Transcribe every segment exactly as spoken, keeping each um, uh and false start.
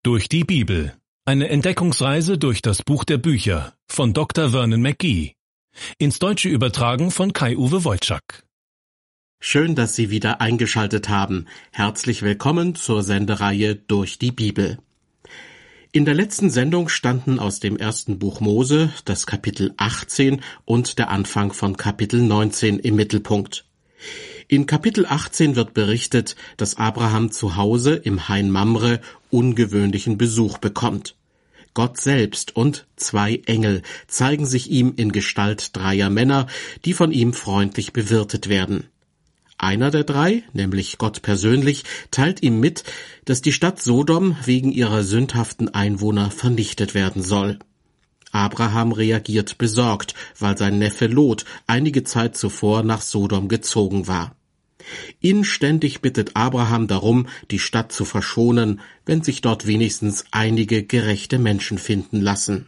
Durch die Bibel. Eine Entdeckungsreise durch das Buch der Bücher von Doktor Vernon McGee. Ins Deutsche übertragen von Kai-Uwe Wojczak. Schön, dass Sie wieder eingeschaltet haben. Herzlich willkommen zur Sendereihe Durch die Bibel. In der letzten Sendung standen aus dem ersten Buch Mose das Kapitel achtzehn und der Anfang von Kapitel neunzehn im Mittelpunkt. In Kapitel achtzehn wird berichtet, dass Abraham zu Hause im Hain Mamre ungewöhnlichen Besuch bekommt. Gott selbst und zwei Engel zeigen sich ihm in Gestalt dreier Männer, die von ihm freundlich bewirtet werden. Einer der drei, nämlich Gott persönlich, teilt ihm mit, dass die Stadt Sodom wegen ihrer sündhaften Einwohner vernichtet werden soll. Abraham reagiert besorgt, weil sein Neffe Lot einige Zeit zuvor nach Sodom gezogen war. Inständig bittet Abraham darum, die Stadt zu verschonen, wenn sich dort wenigstens einige gerechte Menschen finden lassen.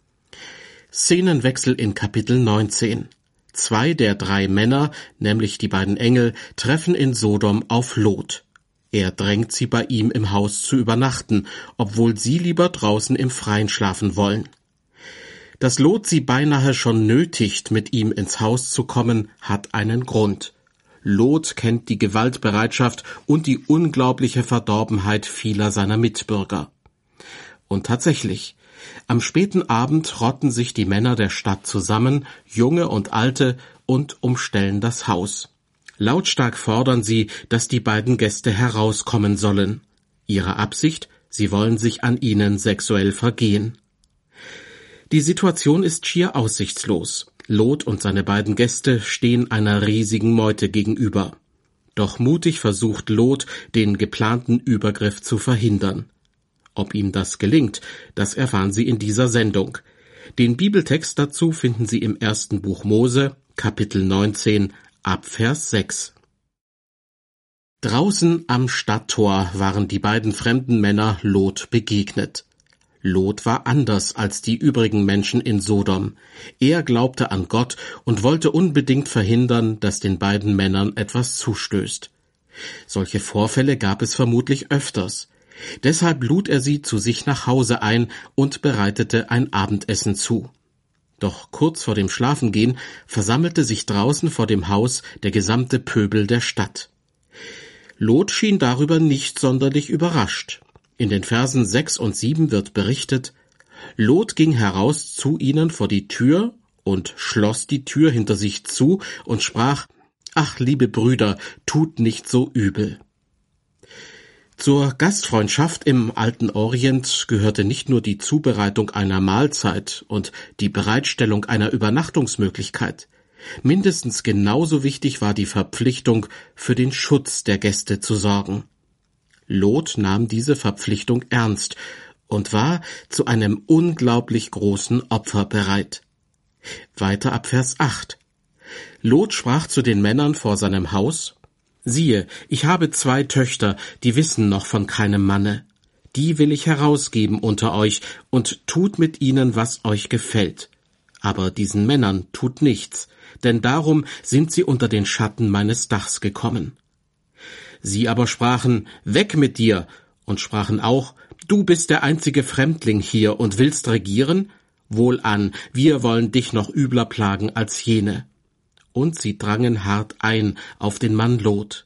Szenenwechsel in Kapitel neunzehn. Zwei der drei Männer, nämlich die beiden Engel, treffen in Sodom auf Lot. Er drängt sie bei ihm im Haus zu übernachten, obwohl sie lieber draußen im Freien schlafen wollen. Dass Lot sie beinahe schon nötigt, mit ihm ins Haus zu kommen, hat einen Grund. Lot kennt die Gewaltbereitschaft und die unglaubliche Verdorbenheit vieler seiner Mitbürger. Und tatsächlich, am späten Abend rotten sich die Männer der Stadt zusammen, Junge und Alte, und umstellen das Haus. Lautstark fordern sie, dass die beiden Gäste herauskommen sollen. Ihre Absicht, sie wollen sich an ihnen sexuell vergehen. Die Situation ist schier aussichtslos. Lot und seine beiden Gäste stehen einer riesigen Meute gegenüber. Doch mutig versucht Lot, den geplanten Übergriff zu verhindern. Ob ihm das gelingt, das erfahren Sie in dieser Sendung. Den Bibeltext dazu finden Sie im ersten Buch Mose, Kapitel neunzehn, ab Vers sechs. Draußen am Stadttor waren die beiden fremden Männer Lot begegnet. Lot war anders als die übrigen Menschen in Sodom. Er glaubte an Gott und wollte unbedingt verhindern, dass den beiden Männern etwas zustößt. Solche Vorfälle gab es vermutlich öfters. Deshalb lud er sie zu sich nach Hause ein und bereitete ein Abendessen zu. Doch kurz vor dem Schlafengehen versammelte sich draußen vor dem Haus der gesamte Pöbel der Stadt. Lot schien darüber nicht sonderlich überrascht. In den Versen sechs und sieben wird berichtet, Lot ging heraus zu ihnen vor die Tür und schloss die Tür hinter sich zu und sprach, »Ach, liebe Brüder, tut nicht so übel.« Zur Gastfreundschaft im alten Orient gehörte nicht nur die Zubereitung einer Mahlzeit und die Bereitstellung einer Übernachtungsmöglichkeit. Mindestens genauso wichtig war die Verpflichtung, für den Schutz der Gäste zu sorgen. Lot nahm diese Verpflichtung ernst und war zu einem unglaublich großen Opfer bereit. Weiter ab Vers acht. Lot sprach zu den Männern vor seinem Haus, »Siehe, ich habe zwei Töchter, die wissen noch von keinem Manne. Die will ich herausgeben unter euch und tut mit ihnen, was euch gefällt. Aber diesen Männern tut nichts, denn darum sind sie unter den Schatten meines Dachs gekommen.« Sie aber sprachen, »Weg mit dir!« und sprachen auch, »Du bist der einzige Fremdling hier und willst regieren? Wohlan, wir wollen dich noch übler plagen als jene.« Und sie drangen hart ein auf den Mann Lot.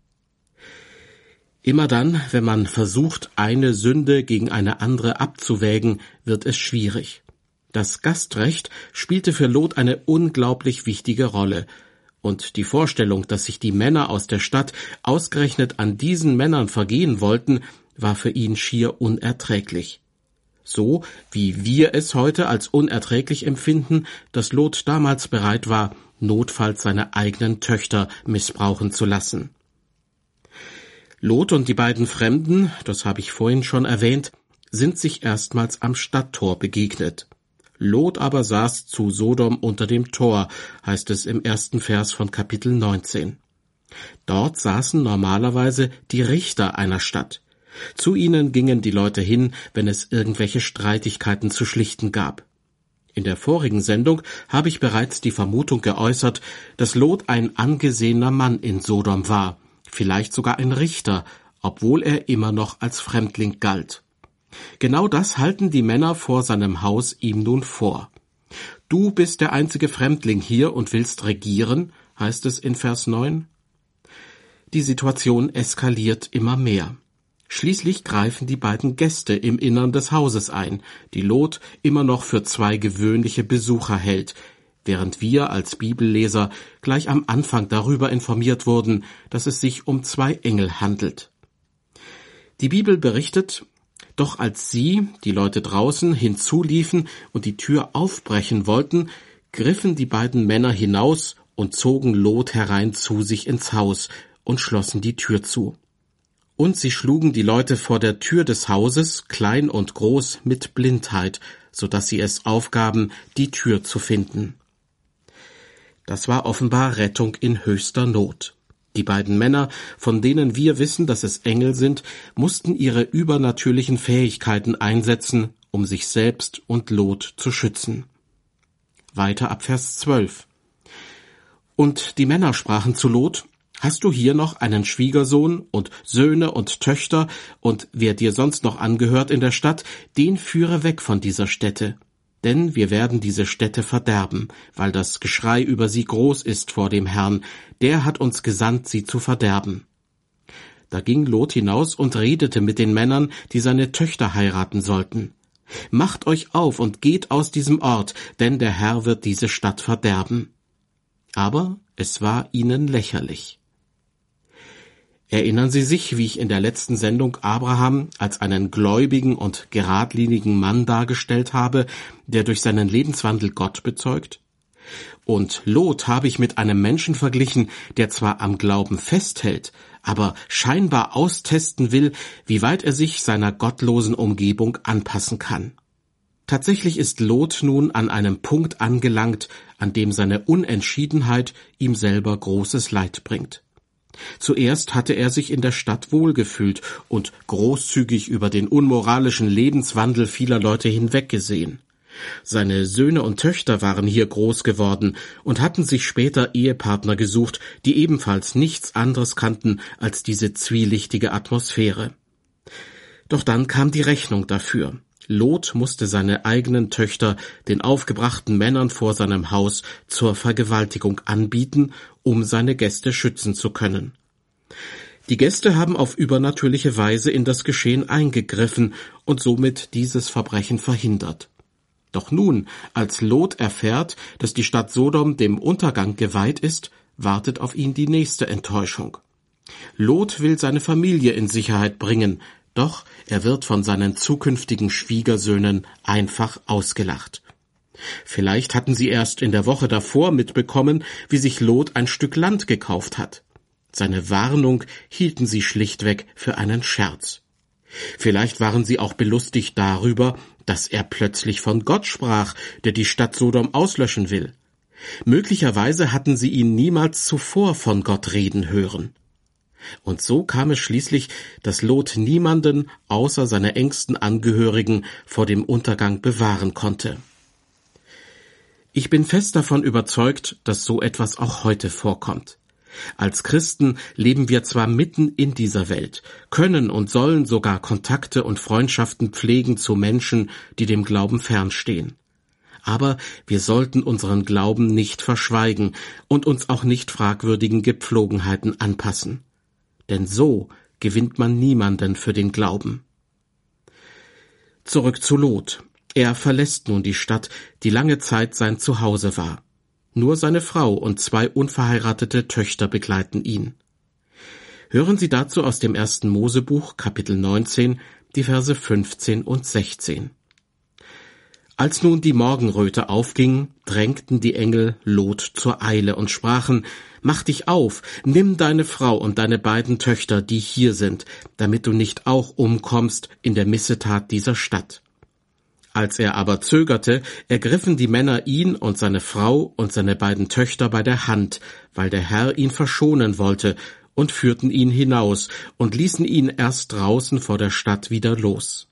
Immer dann, wenn man versucht, eine Sünde gegen eine andere abzuwägen, wird es schwierig. Das Gastrecht spielte für Lot eine unglaublich wichtige Rolle. Und die Vorstellung, dass sich die Männer aus der Stadt ausgerechnet an diesen Männern vergehen wollten, war für ihn schier unerträglich. So wie wir es heute als unerträglich empfinden, dass Lot damals bereit war, notfalls seine eigenen Töchter missbrauchen zu lassen. Lot und die beiden Fremden, das habe ich vorhin schon erwähnt, sind sich erstmals am Stadttor begegnet. Lot aber saß zu Sodom unter dem Tor, heißt es im ersten Vers von Kapitel neunzehn. Dort saßen normalerweise die Richter einer Stadt. Zu ihnen gingen die Leute hin, wenn es irgendwelche Streitigkeiten zu schlichten gab. In der vorigen Sendung habe ich bereits die Vermutung geäußert, dass Lot ein angesehener Mann in Sodom war, vielleicht sogar ein Richter, obwohl er immer noch als Fremdling galt. Genau das halten die Männer vor seinem Haus ihm nun vor. Du bist der einzige Fremdling hier und willst regieren, heißt es in Vers neun. Die Situation eskaliert immer mehr. Schließlich greifen die beiden Gäste im Innern des Hauses ein, die Lot immer noch für zwei gewöhnliche Besucher hält, während wir als Bibelleser gleich am Anfang darüber informiert wurden, dass es sich um zwei Engel handelt. Die Bibel berichtet, doch als sie, die Leute draußen, hinzuliefen und die Tür aufbrechen wollten, griffen die beiden Männer hinaus und zogen Lot herein zu sich ins Haus und schlossen die Tür zu. Und sie schlugen die Leute vor der Tür des Hauses, klein und groß, mit Blindheit, so dass sie es aufgaben, die Tür zu finden. Das war offenbar Rettung in höchster Not. Die beiden Männer, von denen wir wissen, dass es Engel sind, mussten ihre übernatürlichen Fähigkeiten einsetzen, um sich selbst und Lot zu schützen. Weiter ab Vers zwölf. Und die Männer sprachen zu Lot: Hast du hier noch einen Schwiegersohn und Söhne und Töchter, und wer dir sonst noch angehört in der Stadt, den führe weg von dieser Stätte. Denn wir werden diese Stätte verderben, weil das Geschrei über sie groß ist vor dem Herrn, der hat uns gesandt, sie zu verderben. Da ging Lot hinaus und redete mit den Männern, die seine Töchter heiraten sollten. Macht euch auf und geht aus diesem Ort, denn der Herr wird diese Stadt verderben. Aber es war ihnen lächerlich. Erinnern Sie sich, wie ich in der letzten Sendung Abraham als einen gläubigen und geradlinigen Mann dargestellt habe, der durch seinen Lebenswandel Gott bezeugt? Und Lot habe ich mit einem Menschen verglichen, der zwar am Glauben festhält, aber scheinbar austesten will, wie weit er sich seiner gottlosen Umgebung anpassen kann. Tatsächlich ist Lot nun an einem Punkt angelangt, an dem seine Unentschiedenheit ihm selber großes Leid bringt. Zuerst hatte er sich in der Stadt wohlgefühlt und großzügig über den unmoralischen Lebenswandel vieler Leute hinweggesehen. Seine Söhne und Töchter waren hier groß geworden und hatten sich später Ehepartner gesucht, die ebenfalls nichts anderes kannten als diese zwielichtige Atmosphäre. Doch dann kam die Rechnung dafür. Lot musste seine eigenen Töchter den aufgebrachten Männern vor seinem Haus zur Vergewaltigung anbieten, um seine Gäste schützen zu können. Die Gäste haben auf übernatürliche Weise in das Geschehen eingegriffen und somit dieses Verbrechen verhindert. Doch nun, als Lot erfährt, dass die Stadt Sodom dem Untergang geweiht ist, wartet auf ihn die nächste Enttäuschung. Lot will seine Familie in Sicherheit bringen, doch er wird von seinen zukünftigen Schwiegersöhnen einfach ausgelacht. Vielleicht hatten sie erst in der Woche davor mitbekommen, wie sich Lot ein Stück Land gekauft hat. Seine Warnung hielten sie schlichtweg für einen Scherz. Vielleicht waren sie auch belustigt darüber, dass er plötzlich von Gott sprach, der die Stadt Sodom auslöschen will. Möglicherweise hatten sie ihn niemals zuvor von Gott reden hören. Und so kam es schließlich, dass Lot niemanden außer seine engsten Angehörigen vor dem Untergang bewahren konnte. Ich bin fest davon überzeugt, dass so etwas auch heute vorkommt. Als Christen leben wir zwar mitten in dieser Welt, können und sollen sogar Kontakte und Freundschaften pflegen zu Menschen, die dem Glauben fernstehen. Aber wir sollten unseren Glauben nicht verschweigen und uns auch nicht fragwürdigen Gepflogenheiten anpassen. Denn so gewinnt man niemanden für den Glauben. Zurück zu Lot. Er verlässt nun die Stadt, die lange Zeit sein Zuhause war. Nur seine Frau und zwei unverheiratete Töchter begleiten ihn. Hören Sie dazu aus dem ersten Mosebuch, Kapitel neunzehn, die Verse fünfzehn und sechzehn. Als nun die Morgenröte aufging, drängten die Engel Lot zur Eile und sprachen: Mach dich auf, nimm deine Frau und deine beiden Töchter, die hier sind, damit du nicht auch umkommst in der Missetat dieser Stadt. Als er aber zögerte, ergriffen die Männer ihn und seine Frau und seine beiden Töchter bei der Hand, weil der Herr ihn verschonen wollte, und führten ihn hinaus und ließen ihn erst draußen vor der Stadt wieder los.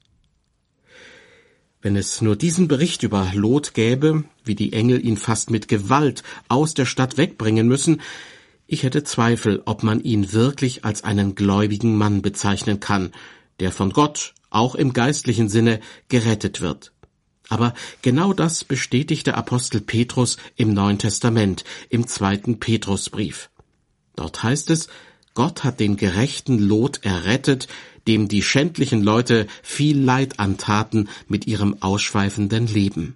Wenn es nur diesen Bericht über Lot gäbe, wie die Engel ihn fast mit Gewalt aus der Stadt wegbringen müssen, ich hätte Zweifel, ob man ihn wirklich als einen gläubigen Mann bezeichnen kann, der von Gott auch im geistlichen Sinne, gerettet wird. Aber genau das bestätigt der Apostel Petrus im Neuen Testament, im zweiten Petrusbrief. Dort heißt es, Gott hat den gerechten Lot errettet, dem die schändlichen Leute viel Leid antaten mit ihrem ausschweifenden Leben.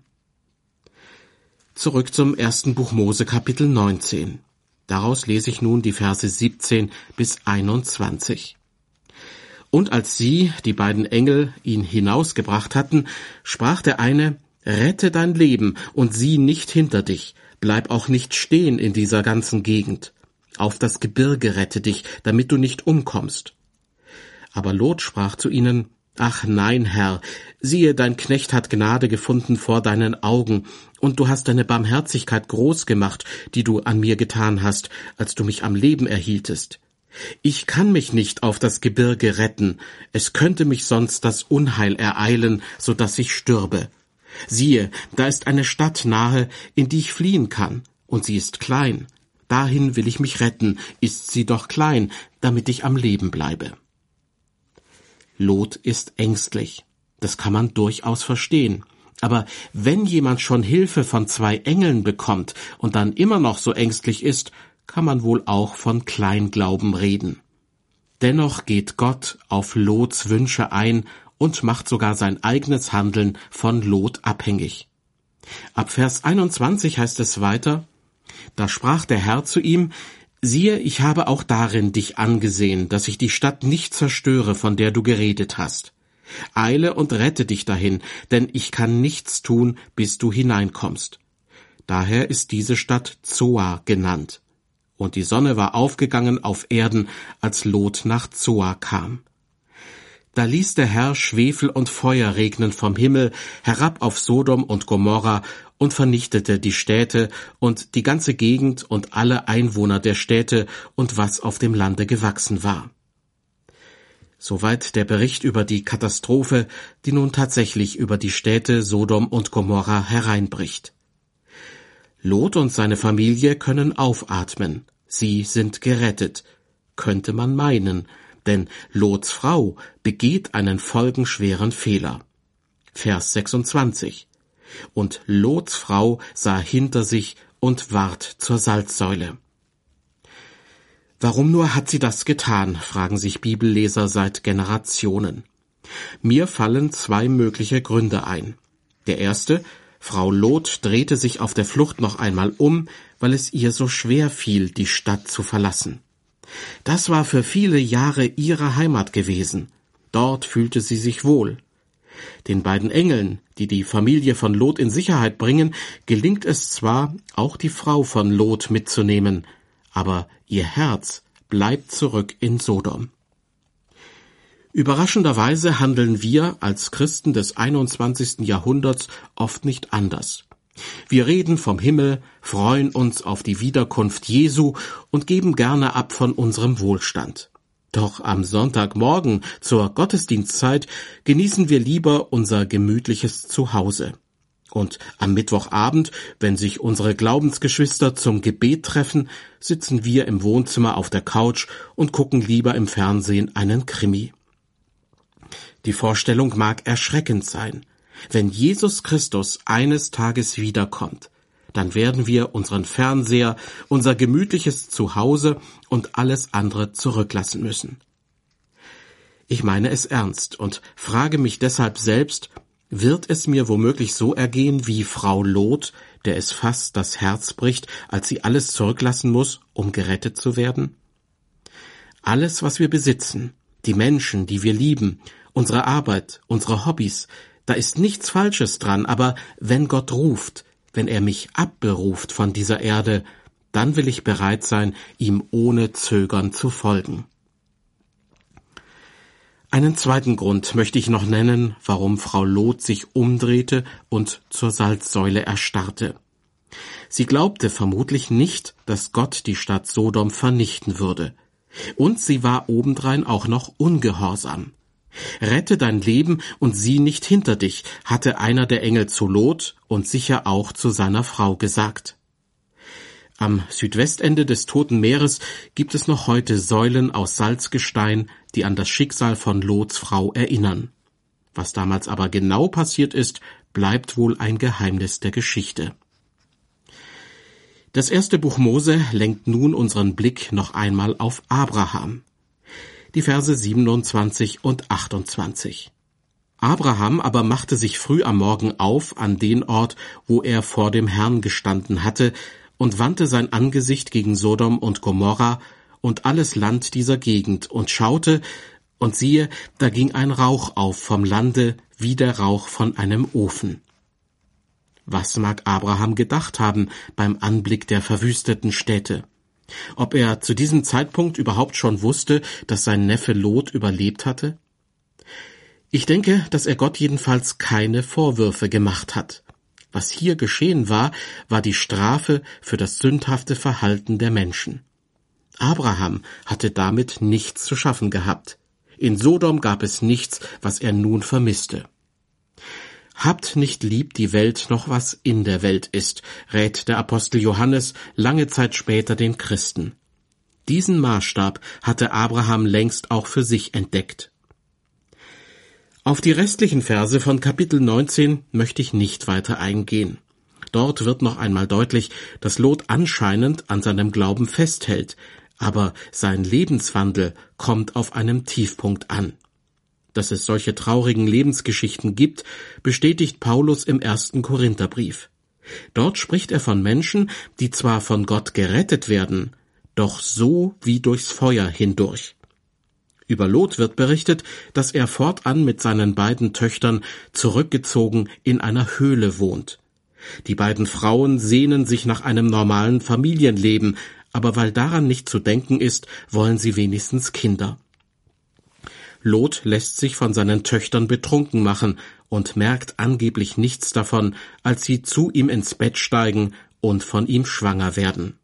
Zurück zum ersten Buch Mose, Kapitel neunzehn. Daraus lese ich nun die Verse siebzehn bis einundzwanzig. Und als sie, die beiden Engel, ihn hinausgebracht hatten, sprach der eine, »Rette dein Leben und sieh nicht hinter dich, bleib auch nicht stehen in dieser ganzen Gegend. Auf das Gebirge rette dich, damit du nicht umkommst.« Aber Lot sprach zu ihnen, »Ach nein, Herr, siehe, dein Knecht hat Gnade gefunden vor deinen Augen, und du hast deine Barmherzigkeit groß gemacht, die du an mir getan hast, als du mich am Leben erhieltest. Ich kann mich nicht auf das Gebirge retten, es könnte mich sonst das Unheil ereilen, so dass ich stürbe. Siehe, da ist eine Stadt nahe, in die ich fliehen kann, und sie ist klein. Dahin will ich mich retten, ist sie doch klein, damit ich am Leben bleibe.« Lot ist ängstlich. Das kann man durchaus verstehen. Aber wenn jemand schon Hilfe von zwei Engeln bekommt und dann immer noch so ängstlich ist, kann man wohl auch von Kleinglauben reden. Dennoch geht Gott auf Lots Wünsche ein und macht sogar sein eigenes Handeln von Lot abhängig. Ab Vers einundzwanzig heißt es weiter, »Da sprach der Herr zu ihm, siehe, ich habe auch darin dich angesehen, dass ich die Stadt nicht zerstöre, von der du geredet hast. Eile und rette dich dahin, denn ich kann nichts tun, bis du hineinkommst.« Daher ist diese Stadt Zoar genannt. Und die Sonne war aufgegangen auf Erden, als Lot nach Zoar kam. Da ließ der Herr Schwefel und Feuer regnen vom Himmel herab auf Sodom und Gomorra und vernichtete die Städte und die ganze Gegend und alle Einwohner der Städte und was auf dem Lande gewachsen war. Soweit der Bericht über die Katastrophe, die nun tatsächlich über die Städte Sodom und Gomorra hereinbricht. Lot und seine Familie können aufatmen. Sie sind gerettet, könnte man meinen, denn Lots Frau begeht einen folgenschweren Fehler. Vers sechsundzwanzig. Und Lots Frau sah hinter sich und ward zur Salzsäule. Warum nur hat sie das getan, fragen sich Bibelleser seit Generationen. Mir fallen zwei mögliche Gründe ein. Der erste: Frau Lot drehte sich auf der Flucht noch einmal um, weil es ihr so schwer fiel, die Stadt zu verlassen. Das war für viele Jahre ihre Heimat gewesen. Dort fühlte sie sich wohl. Den beiden Engeln, die die Familie von Lot in Sicherheit bringen, gelingt es zwar, auch die Frau von Lot mitzunehmen, aber ihr Herz bleibt zurück in Sodom. Überraschenderweise handeln wir als Christen des einundzwanzigsten Jahrhunderts oft nicht anders. Wir reden vom Himmel, freuen uns auf die Wiederkunft Jesu und geben gerne ab von unserem Wohlstand. Doch am Sonntagmorgen zur Gottesdienstzeit genießen wir lieber unser gemütliches Zuhause. Und am Mittwochabend, wenn sich unsere Glaubensgeschwister zum Gebet treffen, sitzen wir im Wohnzimmer auf der Couch und gucken lieber im Fernsehen einen Krimi. Die Vorstellung mag erschreckend sein. Wenn Jesus Christus eines Tages wiederkommt, dann werden wir unseren Fernseher, unser gemütliches Zuhause und alles andere zurücklassen müssen. Ich meine es ernst und frage mich deshalb selbst, wird es mir womöglich so ergehen wie Frau Lot, der es fast das Herz bricht, als sie alles zurücklassen muss, um gerettet zu werden? Alles, was wir besitzen, die Menschen, die wir lieben, unsere Arbeit, unsere Hobbys, da ist nichts Falsches dran, aber wenn Gott ruft, wenn er mich abberuft von dieser Erde, dann will ich bereit sein, ihm ohne Zögern zu folgen. Einen zweiten Grund möchte ich noch nennen, warum Frau Lot sich umdrehte und zur Salzsäule erstarrte. Sie glaubte vermutlich nicht, dass Gott die Stadt Sodom vernichten würde. Und sie war obendrein auch noch ungehorsam. Rette dein Leben und sieh nicht hinter dich, hatte einer der Engel zu Lot und sicher auch zu seiner Frau gesagt. Am Südwestende des Toten Meeres gibt es noch heute Säulen aus Salzgestein, die an das Schicksal von Lots Frau erinnern. Was damals aber genau passiert ist, bleibt wohl ein Geheimnis der Geschichte. Das erste Buch Mose lenkt nun unseren Blick noch einmal auf Abraham. Die Verse siebenundzwanzig und achtundzwanzig. Abraham aber machte sich früh am Morgen auf an den Ort, wo er vor dem Herrn gestanden hatte, und wandte sein Angesicht gegen Sodom und Gomorra und alles Land dieser Gegend und schaute, und siehe, da ging ein Rauch auf vom Lande wie der Rauch von einem Ofen. Was mag Abraham gedacht haben beim Anblick der verwüsteten Städte? Ob er zu diesem Zeitpunkt überhaupt schon wusste, dass sein Neffe Lot überlebt hatte? Ich denke, dass er Gott jedenfalls keine Vorwürfe gemacht hat. Was hier geschehen war, war die Strafe für das sündhafte Verhalten der Menschen. Abraham hatte damit nichts zu schaffen gehabt. In Sodom gab es nichts, was er nun vermisste. Habt nicht lieb die Welt noch, was in der Welt ist, rät der Apostel Johannes lange Zeit später den Christen. Diesen Maßstab hatte Abraham längst auch für sich entdeckt. Auf die restlichen Verse von Kapitel neunzehn möchte ich nicht weiter eingehen. Dort wird noch einmal deutlich, dass Lot anscheinend an seinem Glauben festhält, aber sein Lebenswandel kommt auf einem Tiefpunkt an. Dass es solche traurigen Lebensgeschichten gibt, bestätigt Paulus im ersten Korintherbrief. Dort spricht er von Menschen, die zwar von Gott gerettet werden, doch so wie durchs Feuer hindurch. Über Lot wird berichtet, dass er fortan mit seinen beiden Töchtern zurückgezogen in einer Höhle wohnt. Die beiden Frauen sehnen sich nach einem normalen Familienleben, aber weil daran nicht zu denken ist, wollen sie wenigstens Kinder. Lot lässt sich von seinen Töchtern betrunken machen und merkt angeblich nichts davon, als sie zu ihm ins Bett steigen und von ihm schwanger werden.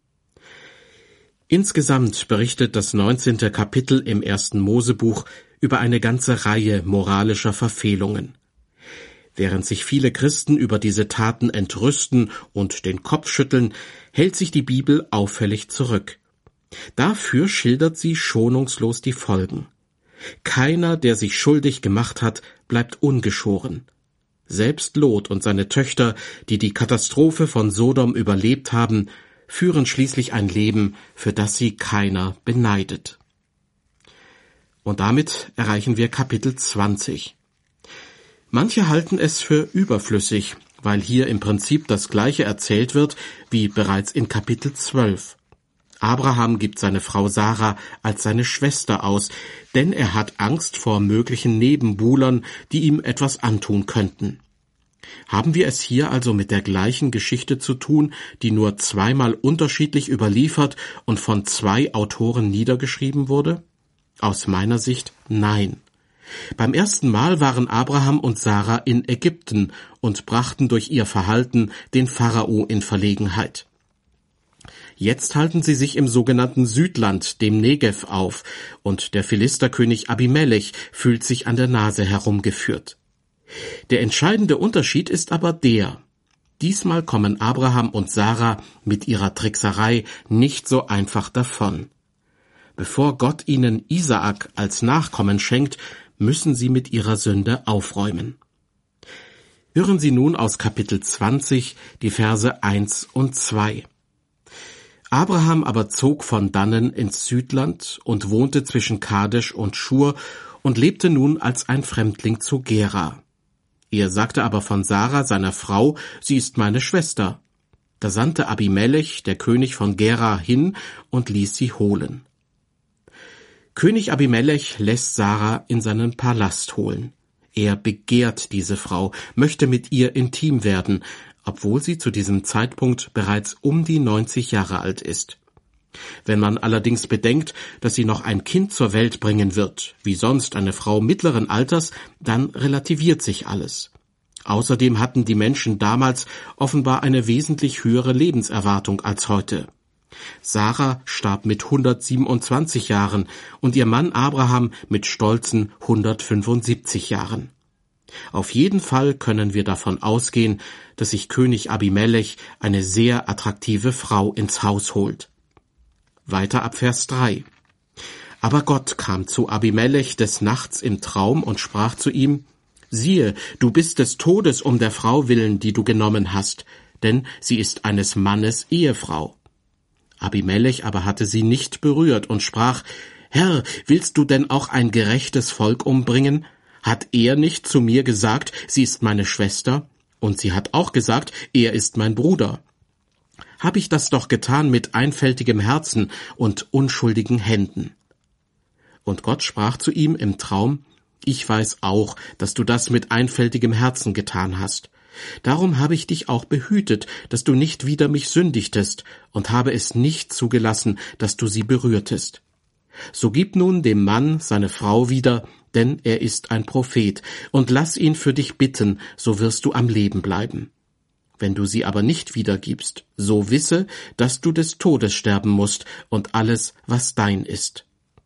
Insgesamt berichtet das neunzehnte Kapitel im ersten Mosebuch über eine ganze Reihe moralischer Verfehlungen. Während sich viele Christen über diese Taten entrüsten und den Kopf schütteln, hält sich die Bibel auffällig zurück. Dafür schildert sie schonungslos die Folgen. Keiner, der sich schuldig gemacht hat, bleibt ungeschoren. Selbst Lot und seine Töchter, die die Katastrophe von Sodom überlebt haben, führen schließlich ein Leben, für das sie keiner beneidet. Und damit erreichen wir Kapitel zwanzig. Manche halten es für überflüssig, weil hier im Prinzip das Gleiche erzählt wird wie bereits in Kapitel zwölf. Abraham gibt seine Frau Sarah als seine Schwester aus, denn er hat Angst vor möglichen Nebenbuhlern, die ihm etwas antun könnten. Haben wir es hier also mit der gleichen Geschichte zu tun, die nur zweimal unterschiedlich überliefert und von zwei Autoren niedergeschrieben wurde? Aus meiner Sicht nein. Beim ersten Mal waren Abraham und Sarah in Ägypten und brachten durch ihr Verhalten den Pharao in Verlegenheit. Jetzt halten sie sich im sogenannten Südland, dem Negev, auf, und der Philisterkönig Abimelech fühlt sich an der Nase herumgeführt. Der entscheidende Unterschied ist aber der: Diesmal kommen Abraham und Sarah mit ihrer Trickserei nicht so einfach davon. Bevor Gott ihnen Isaak als Nachkommen schenkt, müssen sie mit ihrer Sünde aufräumen. Hören Sie nun aus Kapitel zwanzig die Verse eins und zwei. Abraham aber zog von Dannen ins Südland und wohnte zwischen Kadesh und Schur und lebte nun als ein Fremdling zu Gera. Er sagte aber von Sarah, seiner Frau, sie ist meine Schwester. Da sandte Abimelech, der König von Gera, hin und ließ sie holen. König Abimelech lässt Sarah in seinen Palast holen. Er begehrt diese Frau, möchte mit ihr intim werden, obwohl sie zu diesem Zeitpunkt bereits um die neunzig Jahre alt ist. Wenn man allerdings bedenkt, dass sie noch ein Kind zur Welt bringen wird, wie sonst eine Frau mittleren Alters, dann relativiert sich alles. Außerdem hatten die Menschen damals offenbar eine wesentlich höhere Lebenserwartung als heute. Sarah starb mit hundertsiebenundzwanzig Jahren und ihr Mann Abraham mit stolzen hundertfünfundsiebzig Jahren. Auf jeden Fall können wir davon ausgehen, dass sich König Abimelech eine sehr attraktive Frau ins Haus holt. Weiter ab Vers drei. Aber Gott kam zu Abimelech des Nachts im Traum und sprach zu ihm: Siehe, du bist des Todes um der Frau willen, die du genommen hast, denn sie ist eines Mannes Ehefrau. Abimelech aber hatte sie nicht berührt und sprach, Herr, willst du denn auch ein gerechtes Volk umbringen? Hat er nicht zu mir gesagt, sie ist meine Schwester? Und sie hat auch gesagt, er ist mein Bruder. Hab ich das doch getan mit einfältigem Herzen und unschuldigen Händen. Und Gott sprach zu ihm im Traum, ich weiß auch, dass du das mit einfältigem Herzen getan hast. Darum habe ich dich auch behütet, dass du nicht wider mich sündigtest, und habe es nicht zugelassen, dass du sie berührtest. So gib nun dem Mann seine Frau wieder, denn er ist ein Prophet, und lass ihn für dich bitten, so wirst du am Leben bleiben. Wenn du sie aber nicht wiedergibst, so wisse, dass du des Todes sterben musst und alles, was dein ist.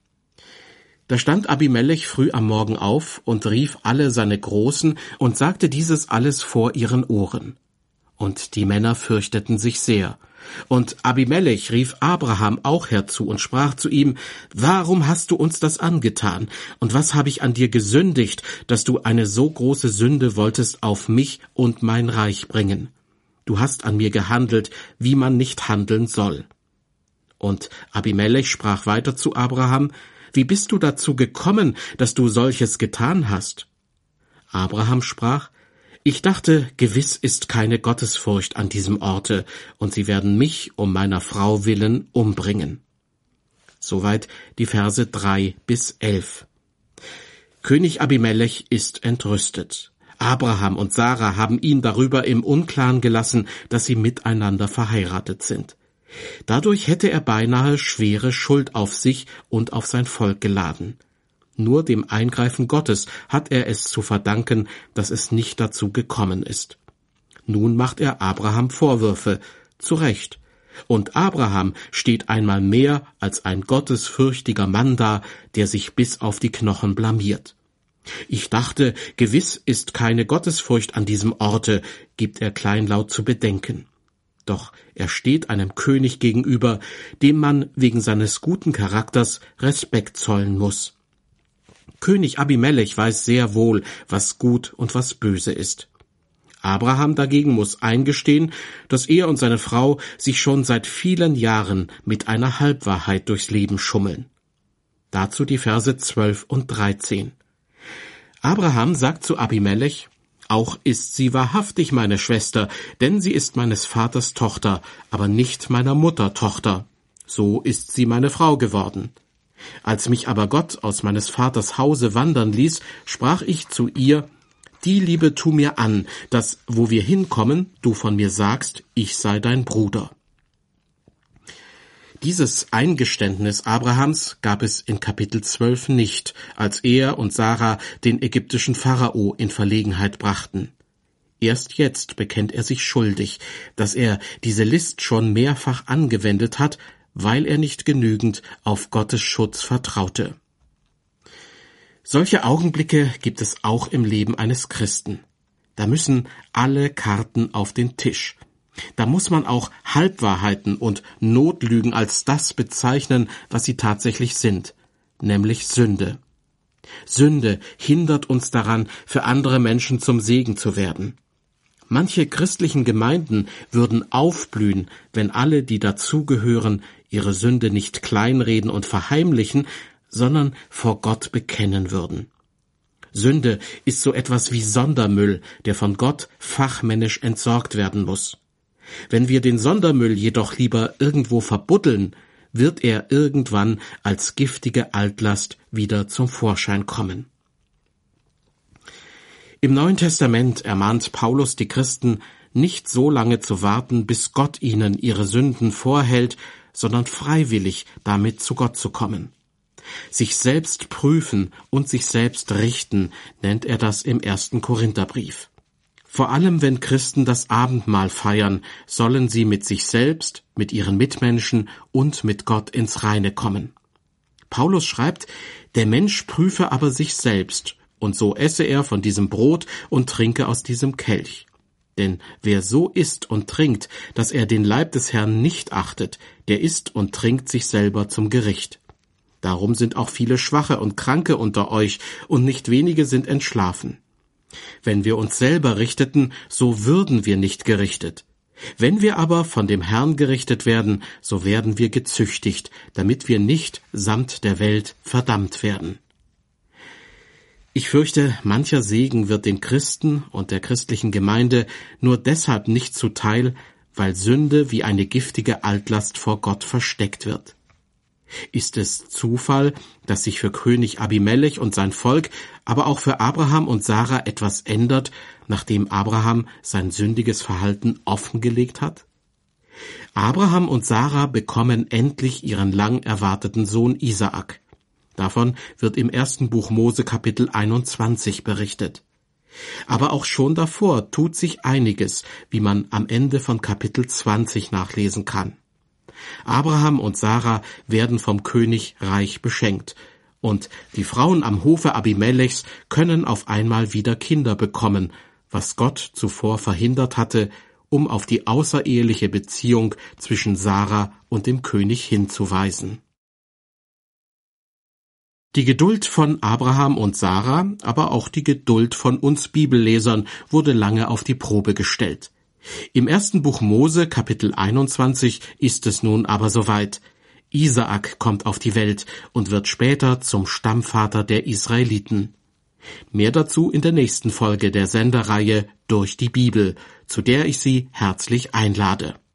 Da stand Abimelech früh am Morgen auf und rief alle seine Großen und sagte dieses alles vor ihren Ohren. Und die Männer fürchteten sich sehr. Und Abimelech rief Abraham auch herzu und sprach zu ihm, warum hast du uns das angetan? Und was habe ich an dir gesündigt, dass du eine so große Sünde wolltest auf mich und mein Reich bringen? Du hast an mir gehandelt, wie man nicht handeln soll. Und Abimelech sprach weiter zu Abraham, wie bist du dazu gekommen, dass du solches getan hast? Abraham sprach, ich dachte, gewiss ist keine Gottesfurcht an diesem Orte, und sie werden mich um meiner Frau willen umbringen. Soweit die Verse drei bis elf. König Abimelech ist entrüstet. Abraham und Sarah haben ihn darüber im Unklaren gelassen, dass sie miteinander verheiratet sind. Dadurch hätte er beinahe schwere Schuld auf sich und auf sein Volk geladen. Nur dem Eingreifen Gottes hat er es zu verdanken, dass es nicht dazu gekommen ist. Nun macht er Abraham Vorwürfe, zu Recht. Und Abraham steht einmal mehr als ein gottesfürchtiger Mann da, der sich bis auf die Knochen blamiert. Ich dachte, gewiss ist keine Gottesfurcht an diesem Orte, gibt er kleinlaut zu bedenken. Doch er steht einem König gegenüber, dem man wegen seines guten Charakters Respekt zollen muss. König Abimelech weiß sehr wohl, was gut und was böse ist. Abraham dagegen muss eingestehen, dass er und seine Frau sich schon seit vielen Jahren mit einer Halbwahrheit durchs Leben schummeln. Dazu die Verse zwölf und dreizehn. Abraham sagt zu Abimelech, auch ist sie wahrhaftig meine Schwester, denn sie ist meines Vaters Tochter, aber nicht meiner Mutter Tochter. So ist sie meine Frau geworden. Als mich aber Gott aus meines Vaters Hause wandern ließ, sprach ich zu ihr, die Liebe tu mir an, dass, wo wir hinkommen, du von mir sagst, ich sei dein Bruder. Dieses Eingeständnis Abrahams gab es in Kapitel zwölf nicht, als er und Sarah den ägyptischen Pharao in Verlegenheit brachten. Erst jetzt bekennt er sich schuldig, dass er diese List schon mehrfach angewendet hat, weil er nicht genügend auf Gottes Schutz vertraute. Solche Augenblicke gibt es auch im Leben eines Christen. Da müssen alle Karten auf den Tisch. Da muss man auch Halbwahrheiten und Notlügen als das bezeichnen, was sie tatsächlich sind, nämlich Sünde. Sünde hindert uns daran, für andere Menschen zum Segen zu werden. Manche christlichen Gemeinden würden aufblühen, wenn alle, die dazugehören, ihre Sünde nicht kleinreden und verheimlichen, sondern vor Gott bekennen würden. Sünde ist so etwas wie Sondermüll, der von Gott fachmännisch entsorgt werden muss. Wenn wir den Sondermüll jedoch lieber irgendwo verbuddeln, wird er irgendwann als giftige Altlast wieder zum Vorschein kommen. Im Neuen Testament ermahnt Paulus die Christen, nicht so lange zu warten, bis Gott ihnen ihre Sünden vorhält, sondern freiwillig damit zu Gott zu kommen. Sich selbst prüfen und sich selbst richten, nennt er das im ersten Korintherbrief. Vor allem, wenn Christen das Abendmahl feiern, sollen sie mit sich selbst, mit ihren Mitmenschen und mit Gott ins Reine kommen. Paulus schreibt, der Mensch prüfe aber sich selbst, und so esse er von diesem Brot und trinke aus diesem Kelch. Denn wer so isst und trinkt, dass er den Leib des Herrn nicht achtet, der isst und trinkt sich selber zum Gericht. Darum sind auch viele Schwache und Kranke unter euch, und nicht wenige sind entschlafen. Wenn wir uns selber richteten, so würden wir nicht gerichtet. Wenn wir aber von dem Herrn gerichtet werden, so werden wir gezüchtigt, damit wir nicht samt der Welt verdammt werden. Ich fürchte, mancher Segen wird den Christen und der christlichen Gemeinde nur deshalb nicht zuteil, weil Sünde wie eine giftige Altlast vor Gott versteckt wird. Ist es Zufall, dass sich für König Abimelech und sein Volk, aber auch für Abraham und Sarah etwas ändert, nachdem Abraham sein sündiges Verhalten offengelegt hat? Abraham und Sarah bekommen endlich ihren lang erwarteten Sohn Isaak. Davon wird im ersten Buch Mose Kapitel einundzwanzig berichtet. Aber auch schon davor tut sich einiges, wie man am Ende von Kapitel zwanzig nachlesen kann. Abraham und Sarah werden vom König reich beschenkt, und die Frauen am Hofe Abimelechs können auf einmal wieder Kinder bekommen, was Gott zuvor verhindert hatte, um auf die außereheliche Beziehung zwischen Sarah und dem König hinzuweisen. Die Geduld von Abraham und Sarah, aber auch die Geduld von uns Bibellesern wurde lange auf die Probe gestellt. Im ersten Buch Mose, Kapitel einundzwanzig, ist es nun aber soweit. Isaak kommt auf die Welt und wird später zum Stammvater der Israeliten. Mehr dazu in der nächsten Folge der Sendereihe Durch die Bibel, zu der ich Sie herzlich einlade.